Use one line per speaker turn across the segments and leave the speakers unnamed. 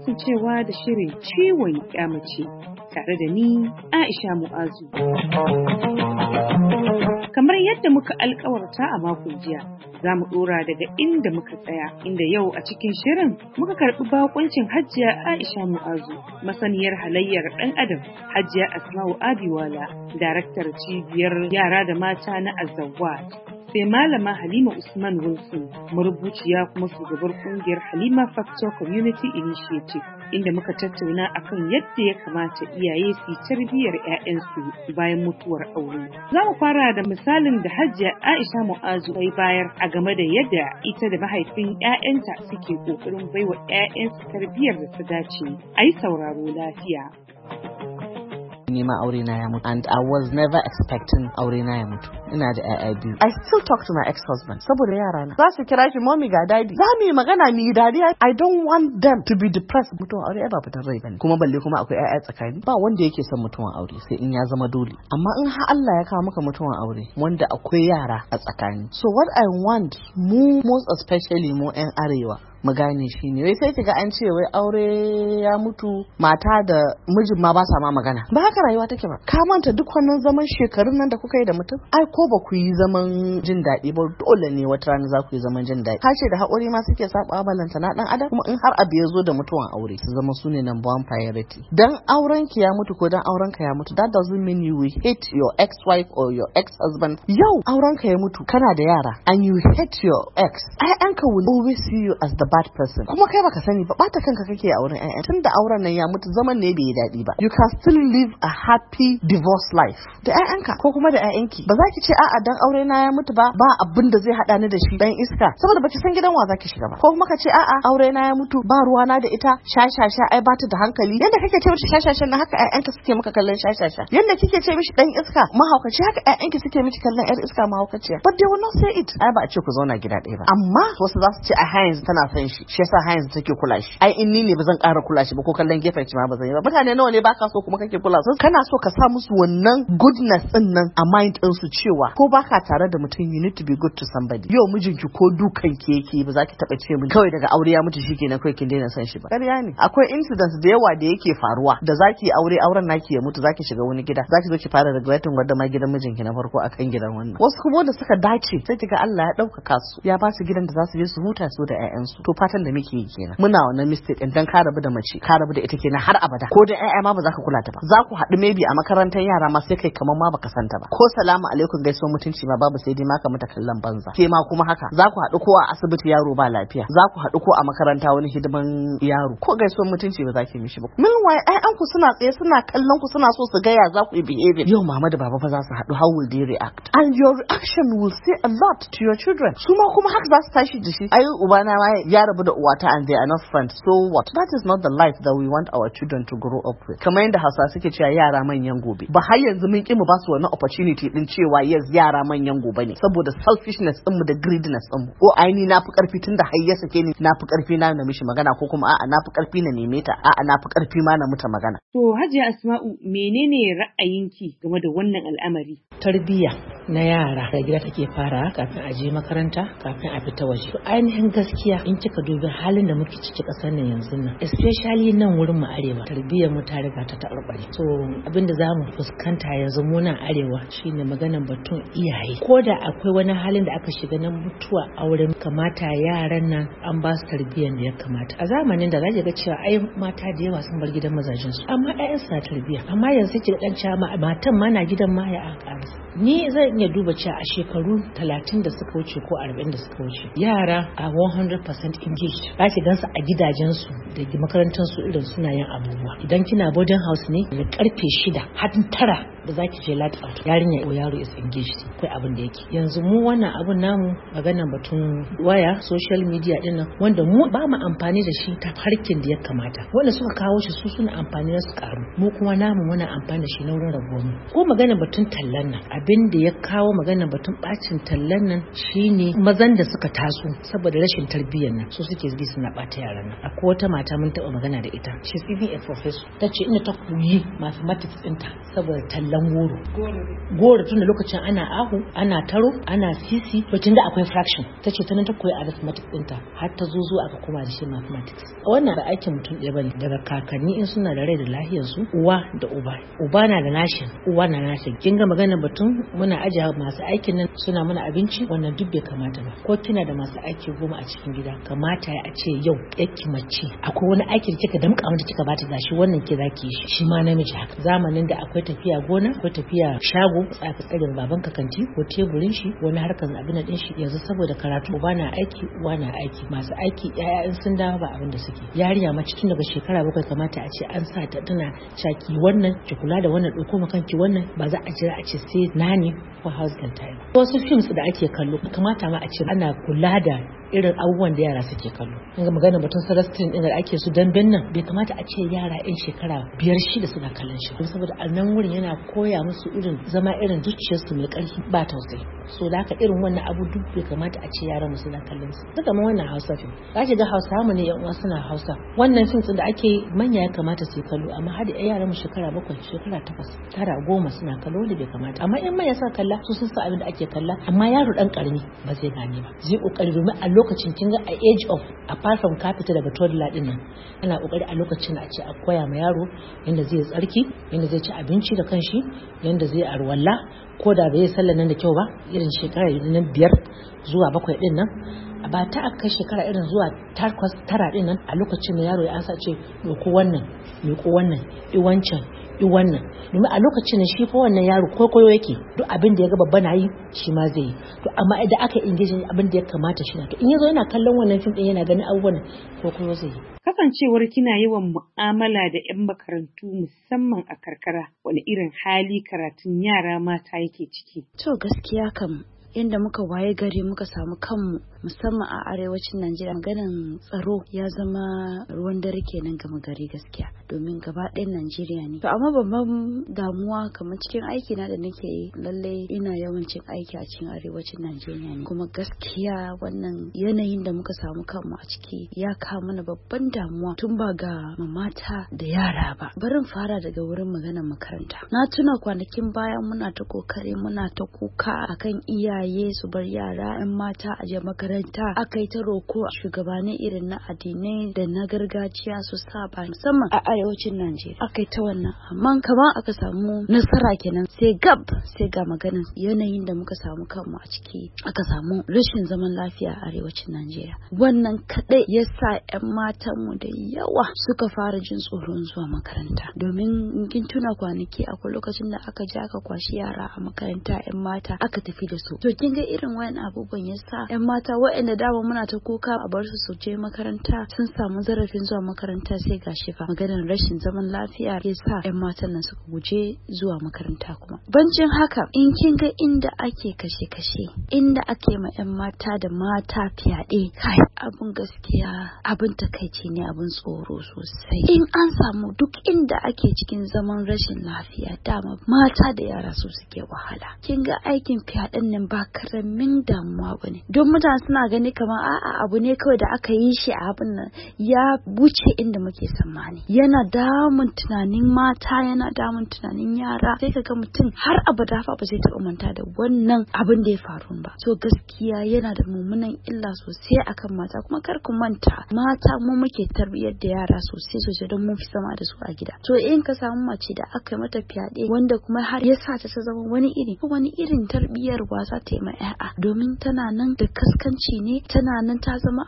kasancewa da shirin ciwon mace tare da ni Aisha Mu'azu. Kamar yadda muka alkawarta a makon jiya, za mu dora daga inda muka tsaya, inda yau a cikin shirin muka karɓi bakoncin Hajiya Aisha Mu'azu, masaniyar halayyar ɗan adam, Hajiya Asma'u Abiwala, daraktar cibiyar yara da mata na Azawad, sai Malama Halima Usman Wilson, marubuciya kuma shugabar kungiyar Halima Factor Community Initiative, inda muka tattauna akan yadda ya kamata iyaye su tarbiyyar 'ya'yansu bayan mutuwar aure. Za mu fara da misalin da Hajiya Aisha Mu'azu ta bayar a game da yadda ita da mahaifin 'ya'yanta suke kokarin baiwa 'ya'yansu tarbiyyar da ta dace. A yi sauraro lafiya.
Nima aure na ya mutu, and I was never expecting aure na ya mutu. Ina da ƴaƴa biyu. I still talk to my ex-husband saboda yara na. Za su kira shi mommy ga daddy. Za mu yi magana mu yi dariya. I don't want them to be depressed. Mutuwan aure ba fitar rai bane. Kuma balle kuma akwai ƴaƴa tsakani. Ba wanda yake son mutuwan aure sai in ya zama dole. Amma in har Allah ya kawo maka mutuwan aure wanda akwai yara a tsakani. So what I want mu most especially mu ƴan arewa mu gane shi ne wai sai kiga an ce wai aure ya mutu mata da mijin ma ba sa ma magana. Ba haka rayuwa take ba. Ka manta duk wannan zaman shekarun nan da kuka yi da mutum, ai ko ba ku yi zaman jin daɗi ba dole ne wata rana za ku yi zaman jin daɗi. Ka ce da haƙuri ma suke saba balanta na ɗan adam, kuma in har abu ya zo da mutuwan aure su zama su ne number one priority. Dan auren ki ya mutu ko dan auren ka ya mutu, that doesn't mean you will hate your ex-wife or your ex-husband. Yau auren ka ya mutu kana da yara and you hate your ex, ƴaƴanka will always see you as the bad person. Kuma kai baka sani ba, bata kanka kake a wurin ƴaƴa. Tunda auren nan ya mutu, zaman ne bai yi daɗi ba. You can still live a happy divorce life da ƴaƴanka ko kuma da ƴaƴanki. Ba za ki ce a'a dan aure na ya mutu ba abin da zai hada ni da shi dan iska, saboda baki san gidan wa zaki shiga ba. Ko kuma ka ce a'a aure na ya mutu ba ruwa na da ita, shashasha ai bata da hankali. Yanda kake ce mishi shashashan na haka ƴaƴanka suke maka kallon shashasha. Yanda kike ce mishi dan iska mahaukaci, haka ƴaƴanki suke miki kallon ƴar iska mahaukaciya. But they will not say it. Ai ba a ce ku zauna gida ɗaya ba. Amma wasu za su ce a yanzu tana son shi yasa yanzu take kula shi. Ai in ni ne ba zan ƙara kula shi ba, ko kallon gefen shi ma ba zan yi ba. Mutane nawa ne baka so kuma kake kula su? Kana so ka sa musu wannan goodness din nan a mind din su cewa ko baka tare da mutum you need to be good to somebody. Yau mijinki ko dukan ki yake ba za ki taba ce min kawai daga aure ya mutu shikenan kai kin daina son shi ba. Ƙarya ne. Akwai incidents da yawa da yake faruwa da zaki aure auren naki ya mutu, zaki shiga wani gida, zaki zo ki fara regretting gwada ma gidan mijinki na farko akan gidan wannan. Wasu kuma da suka dace sai kiga Allah ya ɗaukaka su, ya ba su gidan da za su je su huta su da ƴaƴansu. To fatan da muke yi kenan. Muna wannan mistake din dan ka rabu da mace, ka rabu da ita kenan har abada. Ko da ƴaƴa ma ba za ka kula ta ba. Za ku haɗu maybe a makarantar yara ma sai kai kamar ma baka santa ba. Ko salamu alaikum gaisuwar mutunci ma babu, sai dai ma ka mata kallon banza. Ke ma kuma haka. Za ku haɗu ko a asibiti yaro ba lafiya. Za ku haɗu ko a makaranta wani hidiman yaro. Ko gaisuwar mutunci ba za ki mishi ba. Meanwhile ƴaƴan ku suna tsaye suna kallon ku, suna so su ga ya za ku yi behavior. Yau mama da baba fa za su haɗu, how will they react? And your reaction will say a lot to your children. Su ma kuma haka za su tashi da shi. Ai ubana ma ya rabu da uwata and they are not friends. So what? That is not the life that we want our children to grow up with. Kamar yadda Hausa suke cewa yara manyan gobe. Ba har yanzu mun ki mu ba su wani opportunity din cewa yes yara manyan gobe ne, saboda selfishness din mu da greediness din mu. Ko aini na fi karfi tunda har ya sake ni, na fi karfi na mishi magana, ko kuma a'a na fi karfi na neme ta, a'a na fi karfi ma na muta magana.
To Hajiya Asma'u, menene ra'ayinki game da wannan al'amari?
Tarbiyya na yara da gida take fara kafin a je makaranta, kafin a fita waje. Ainihin gaskiya in kika dubi halin da muke ciki kasar nan yanzu nan, especially nan wurin mu arewa, tarbiyyar mu ta riga ta taɓarɓare. So abinda za mu fuskanta yanzu mu nan arewa shine maganar batun iyaye. Ko da akwai wani halin da aka shiga na mutuwa auren, kamata yaran nan an ba su tarbiyyar da ya kamata. A zamanin da zaki ga cewa ai mata da yawa sun bar gidan mazajin su, amma ƴaƴan su na tarbiyya. Amma yanzu ki dan cewa matan ma na gidan ma ya ƙara. Ni zan iya duba cewa a shekaru 30 da suka wuce ko 40 da suka wuce, yara a 100% engaged. Za ki gansu a gidajensu da makarantar su irin suna yin abubuwa. Idan kina boarding house ne da karfe 6 har 9 da zaki je light out, yarinya ko yaro is engaged. Akwai abin da yake. Yanzu mu wannan abun namu maganar batun waya, social media din nan, wanda mu ba mu amfani da shi ta harkin da ya kamata. Wanda suka kawo shi su suna amfani da su karu. Mu kuma namu muna amfani da shi na wurin rabuwa mu. Ko maganar batun tallan nan, abin da ya kawo maganar batun bacin tallan nan shine mazan da suka taso saboda rashin tarbiyyar nan, su suke bi suna bata yaran nan. Akwai wata mata mun taba magana da ita, she's even a professor, tace ina ta koyi mathematics ɗinta saboda tallan tallan goro tun da lokacin ana ahu ana taro ana sisi to tunda akwai fraction tace ta nan ta koyi arithmetic ɗinta har ta zo zuwa aka koma da shi mathematics. Wannan ba aikin mutum ɗaya bane, daga kakanni in suna da rai da lafiyar su, uwa da uba na da nashi, uwa na nashi. Kin ga maganar batun muna ajiye masu aikin nan suna mana abinci, wannan duk bai kamata ba. Ko kina da masu aiki 10 a cikin gida, kamata ya ce yau yaki mace akwai wani aikin kika damƙa mata kika bata gashi wannan ke zaki yi shi ma namiji haka. Zamanin da akwai tafiya gona, akwai tafiya shago, tsaka tsarin baban kanti ko teburin shi, wani harkar abin din shi. Yanzu saboda karatu uba na aiki, uwa na aiki, masu aiki yaya in sun dawo ba abin da suke. Yarinya mace tun daga shekara 7 kamata a ce an sa ta tana shaki wannan ki kula da wannan, ɗauko makanki wannan, ba za a jira a ce sai nani ko house girl time. Wasu films da ake kallo kamata ma a ce ana kula da irin abubuwan da yara suke kallo. Ga magana batun Celestine din da ake su damben nan, bai kamata a ce yara 'yan shekara 5-6 suna kallon shi, saboda a nan wurin yana koya musu irin zama irin zuciyarsu mai ƙarfi ba tausayi. So da haka irin wannan abu duk bai kamata a ce yaran mu suna kallon su. Duka ma wannan Hausa film, za ki ga Hausa mu ne yan uwa suna Hausa. Wannan film din da ake manya ya kamata su kallo, amma har da yaran mu shekara 7, shekara 8, 9, 10 suna kallo da bai kamata. Amma in manya suka kalla su sun san abin da ake kalla, amma yaro dan karami ba zai gane ba. Zai kokari domin a lokacin kin ga a age of apart from capital daga toddler din nan, ana kokari a lokacin a ce a koya ma yaro yanda zai tsarki, yanda zai ci abinci da kanshi, yanda zai arwalla, ko da bai sallan nan da kyau ba, irin shekara nan 5 zuwa 7 din nan, ba ta aka shekara irin zuwa 8-9 din nan, a lokacin da yaro ya ansa ce doko wannan, miko wannan, wancan wannan, domin a lokacin da shi fa wannan yaro koyo yake, duk abin da ya ga babba na yi shi ma zai yi. To amma idan aka engage abin da ya kamata shi na, to in yazo yana kallon wannan film din yana ganin abubuwan koyo zai yi.
Kasancewar kina yawan mu'amala da 'yan makarantu musamman a karkara, wani irin hali karatun yara mata yake ciki?
To gaskiya kam inda muka waye gari muka samu kanmu musamman a arewacin Najeriya, ganin tsaro ya zama ruwan dare kenan gama gari gaskiya, domin gaba ɗayan Najeriya ne. To amma babban damuwa kamar cikin aiki na da nake yi, lalle ina yawancin aiki a cikin arewacin Najeriya ne, kuma gaskiya wannan yanayin da muka samu kanmu a ciki ya kawo mana babban damuwa, tun ba ga mata da yara ba. Barin fara daga wurin maganar makaranta. Na tuna kwanakin baya muna ta kokari, muna ta kuka akan iyaye su bar yara 'yan mata a je makaranta. Aka yi ta roko shugabannin irin na addinai da na gargajiya su saba, musamman a arewacin Najeriya. Aka yi ta wannan, amma kamar aka samu nasara kenan sai ga maganin yanayin da muka samu kanmu a ciki, aka samu rashin zaman lafiya a arewacin Najeriya. Wannan kadai ya sa 'yan matanmu da yawa suka fara jin tsoron zuwa makaranta, domin kin tuna kwanaki akwai lokacin da aka je aka kwashi yara a makaranta 'yan mata aka tafi da su. To kin ga irin wayan abubuwan ya sa 'yan mata waɗanda dama muna ta kuka a bar su je makaranta sun samu zarafin zuwa makaranta, sai gashi fa maganar rashin zaman lafiya ya sa 'yan matan nan suka guje zuwa makaranta. Kuma bancin haka, in kin ga inda ake kashe-kashe, inda ake ma 'yan mata da mata fyaɗe, kai abun gaskiya abin takaici ne, abin tsoro sosai. In an samu duk inda ake cikin zaman rashin lafiya, dama mata da yara su suke wahala. Kin ga aikin fyaɗen nan ba karamin damuwa bane, don mutane suna gani kamar a'a abu ne kawai da aka yi shi a abin nan ya wuce inda muke tsammani. Yana damun tunanin mata, yana damun tunanin yara, sai kaga mutum har abada fa ba zai taɓa manta da wannan abin da ya faru ba. So gaskiya yana da mummunan illa sosai akan mata, kuma kar ku manta mata mu muke tarbiyyar da yara sosai don mun fi sama da su a gida. To in ka samu mace da aka mata fyaɗe wanda kuma har ya sa ta zama wani irin tarbiyyar za ta yi ma 'ya'ya, domin tana nan da kaskanci ne, tana nan ta zama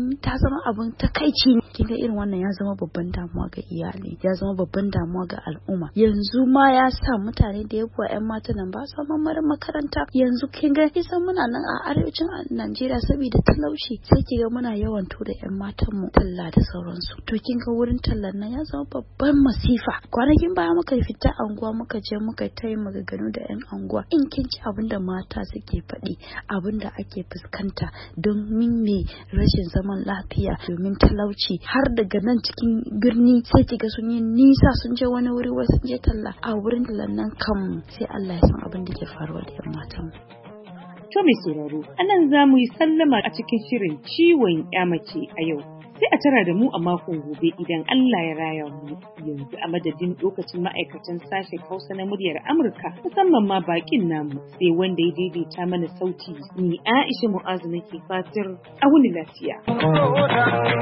abun takaici ne. Kin ga irin wannan ya zama babban damuwa ga iyali, ya zama babban damuwa ga al'umma. Yanzu ma ya sa mutane da yawa 'yan mata nan ba su mamarin makaranta. Yanzu kin ga kisan muna nan a arewacin Najeriya saboda talauci, sai ki ga muna yawan tura 'yan matan mu talla da sauransu. To kin ga wurin tallan nan ya zama babban masifa. Kwanakin baya muka fita anguwa, muka je muka tayi maganganu da 'yan anguwa. In kin ci abin da mata suke faɗi, abin da ake fuskanta domin me rashin zaman lafiya, domin talauci, har daga nan cikin birni sai kiga sun yi nisa sun je wani wuri, wai sun je talla. A wurin tallan nan kam sai Allah ya san abin da ke faruwa da 'yan matan.
To mai sauraro, anan za mu yi sallama a cikin shirin ciwon ya mace a yau. sai a tara da mu a makon gobe idan Allah ya raya mu. Yanzu a madadin lokacin ma'aikatan sashen Hausa na muryar Amurka musamman ma bakin namu sai wanda ya daidaita mana sauti ni Aisha Mu'azu nake fatar a wuni lafiya.